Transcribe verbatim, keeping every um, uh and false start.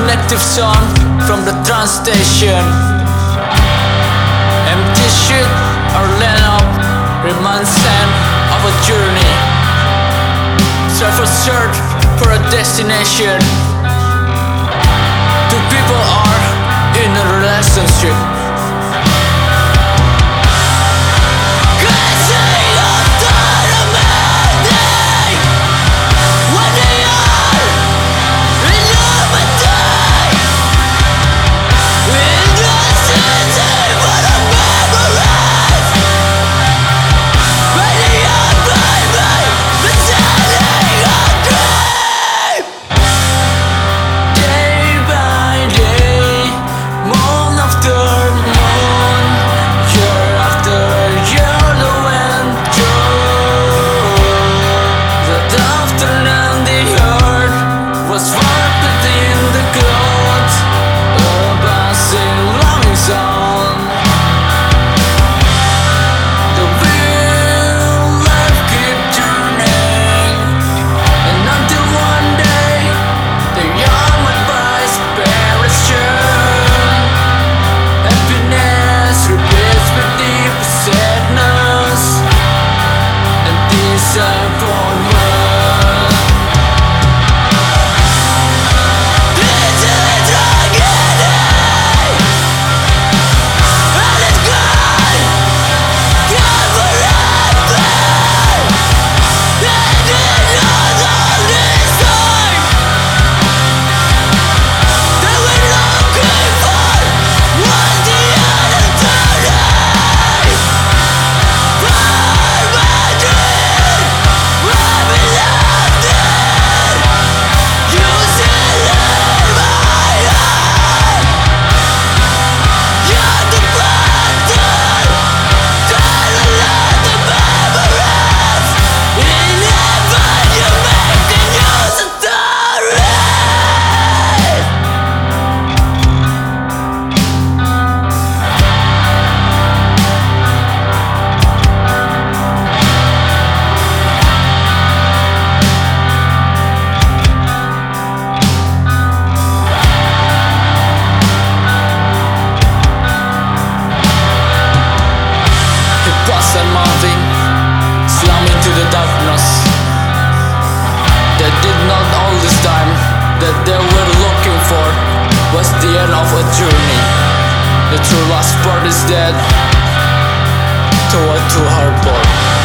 selective song from the trans station. Empty shit or land up reminiscent of a journey. Serve a search for a destination. Two people are in a relationship. And moving, slum into the darkness. They did not all this time that they were looking for was the end of a journey. The true last part is dead toward to hardboard.